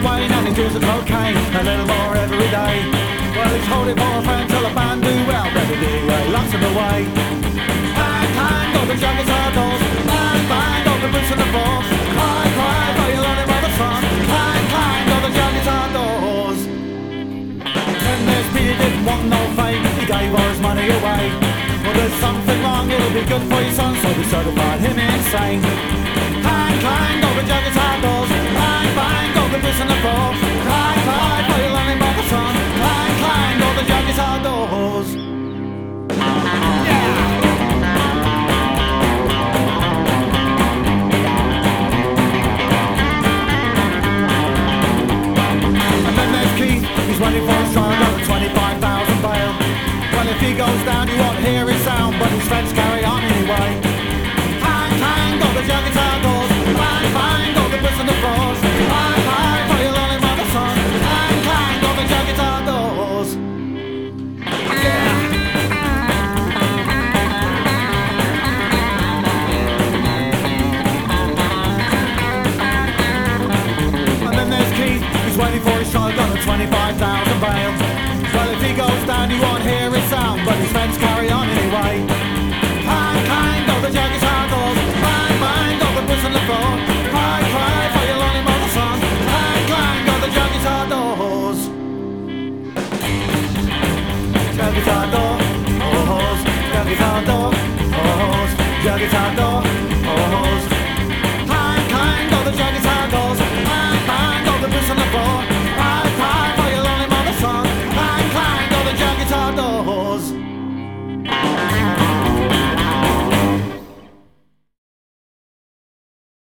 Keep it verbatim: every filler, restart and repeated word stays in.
Wayne and he's using cocaine a little more every day. Well, he's holding for a friend till the band do well. Better be he locks him away. Bang, bang, all the jackets are doors. Bang, bang, all the boots on the floor. Cry, cry, for you're running by the sun. Bang, bang, all the jackets are doors. Then there's Peter, didn't want no fame. He gave all his money away. Well, there's something wrong, it'll be good for your son, so we certified him insane. Bang, bang, all the jackets are doors. Bang, bang, all the boots on the floor. Cry, cry, for you're running by the sun. Bang, bang, all the jackets are doors. He's waiting for a trial on a twenty-five thousand bail. Well, if he goes down, you won't hear his sound, but his friends carry on anyway. Hang, hang, all the jackets are doors. Bang, bang, all the boots on the floors. Hang, hang, for your lonely mother son. Hang, hang, all the jackets are doors. Yeah. And then there's Keith, he's waiting for his trial on a twenty-five thousand bail. Well, if he goes down, you won't hear his sound, but his friends carry on anyway. Hang, hang, all the jackets are doors. Bang, bang, all the boots on the floor. Cry, cry, for your lonely mother son. Hang, hang, all the jackets are doors. Jackets are doors.